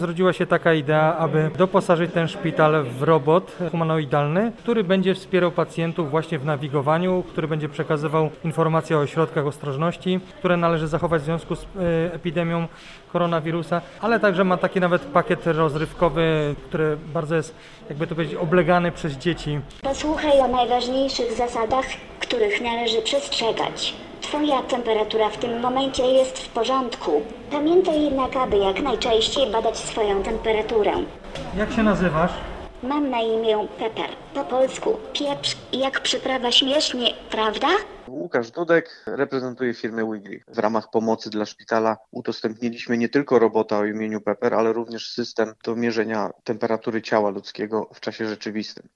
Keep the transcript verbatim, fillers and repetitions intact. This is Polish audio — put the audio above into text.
Zrodziła się taka idea, aby doposażyć ten szpital w robot humanoidalny, który będzie wspierał pacjentów właśnie w nawigowaniu, który będzie przekazywał informacje o środkach ostrożności, które należy zachować w związku z epidemią koronawirusa, ale także ma taki nawet pakiet rozrywkowy, który bardzo jest, jakby to powiedzieć, oblegany przez dzieci. Posłuchaj o najważniejszych zasadach, których należy przestrzegać. Twoja temperatura w tym momencie jest w porządku. Pamiętaj jednak, aby jak najczęściej badać swoją temperaturę. Jak się nazywasz? Mam na imię Pepper. Po polsku pieprz, jak przyprawa śmiesznie, prawda? Łukasz Dudek, reprezentuje firmę Wiggly. W ramach pomocy dla szpitala udostępniliśmy nie tylko robota o imieniu Pepper, ale również system do mierzenia temperatury ciała ludzkiego w czasie rzeczywistym.